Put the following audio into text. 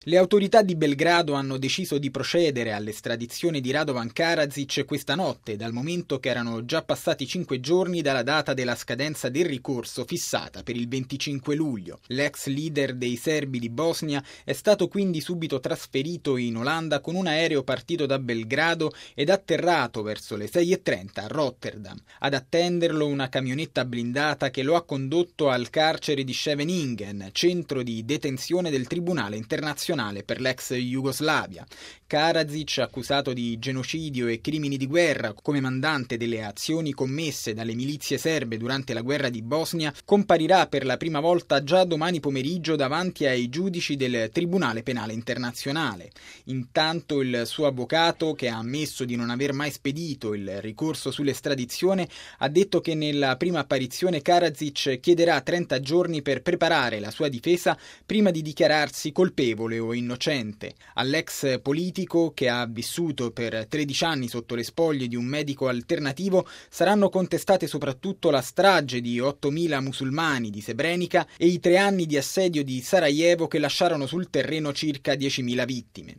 Le autorità di Belgrado hanno deciso di procedere all'estradizione di Radovan Karadzic questa notte, dal momento che erano già passati 5 giorni dalla data della scadenza del ricorso fissata per il 25 luglio. L'ex leader dei serbi di Bosnia è stato quindi subito trasferito in Olanda con un aereo partito da Belgrado ed atterrato verso le 6:30 a Rotterdam. Ad attenderlo una camionetta blindata che lo ha condotto al carcere di Scheveningen, centro di detenzione del Tribunale internazionale per l'ex Jugoslavia. Karadzic, accusato di genocidio e crimini di guerra come mandante delle azioni commesse dalle milizie serbe durante la guerra di Bosnia, comparirà per la prima volta già domani pomeriggio davanti ai giudici del Tribunale Penale Internazionale. Intanto il suo avvocato, che ha ammesso di non aver mai spedito il ricorso sull'estradizione, ha detto che nella prima apparizione Karadzic chiederà 30 giorni per preparare la sua difesa prima di dichiararsi colpevole o innocente. All'ex politico, che ha vissuto per 13 anni sotto le spoglie di un medico alternativo, saranno contestate soprattutto la strage di 8.000 musulmani di Srebrenica e i 3 anni di assedio di Sarajevo che lasciarono sul terreno circa 10.000 vittime.